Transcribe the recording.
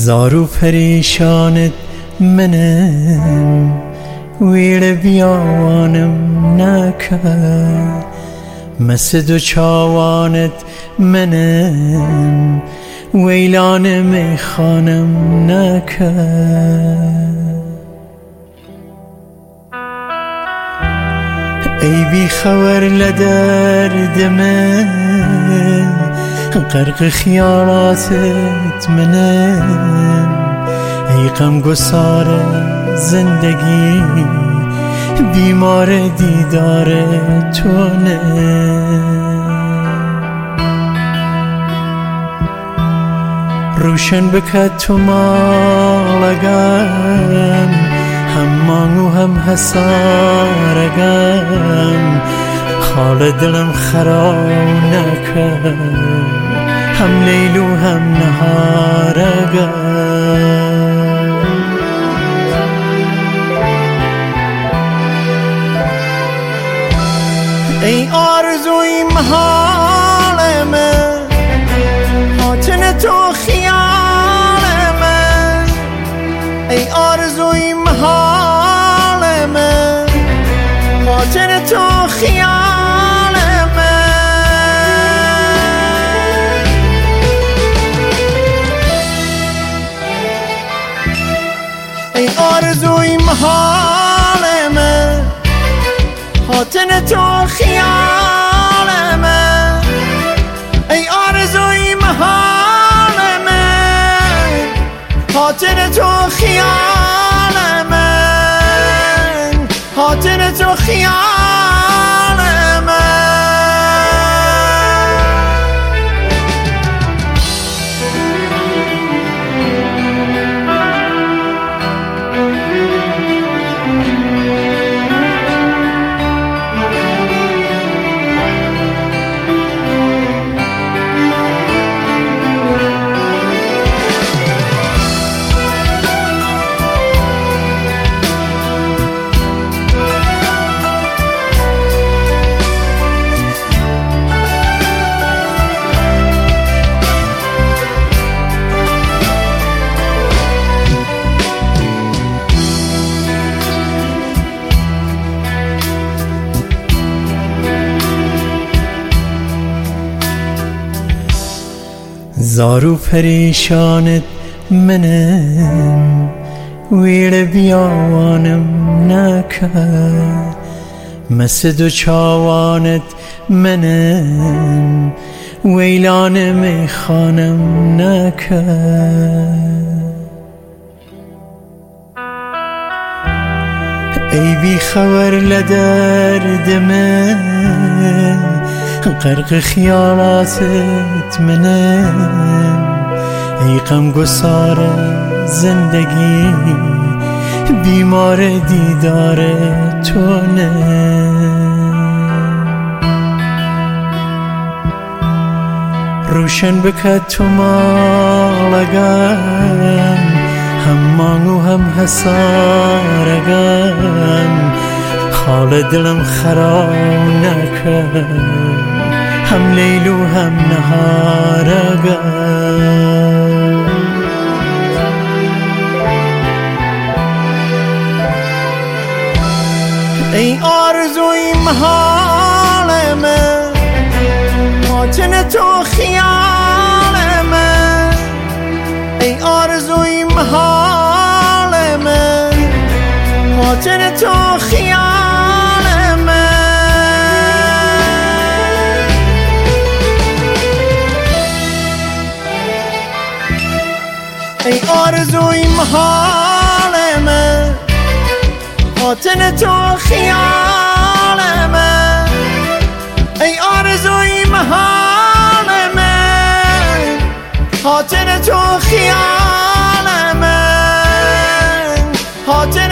زارو پریشانت منم ویر بیاوانم نکرد مسد و چاوانت منم ویلان میخانم نکرد ای بی خبر لدرد من غرق خیالاتت منم ای غمگسار زندگی بیمار دیدار تو نه روشن بکد تو مالگم هم مانگو هم حسارگم حال دلم خراب نکرد هم لیل و هم نهارگم ای آرزوی محال من حاطن تو خیال من ای آرزوی محال من حاطن تو خیال من ای آرزوی محال من حاطن تو خیال من ای آرزوی محال من حاطن تو خیال من حاطن تو خیال من زارو پریشانت منم ویر بیاوانم نکرد مسد و چاوانت منم ویلان میخانم نکرد ای بی خبر لدرد من غرق خیالاتت منم ای غمگسار زندگی بیمار دیدار تو نه روشن بکد تو مالگم هم مانگو هم حسارگم حال دلم خراب نکرد هم لیل و هم نهارگم ای آرزوی محال من حاطن تو خیال من ای آرزوی محال من حاطن تو خیال من ای آرزوی محال من حاطن تو خیال من ای آرزوی محال من حاطن تو خیال من حاطن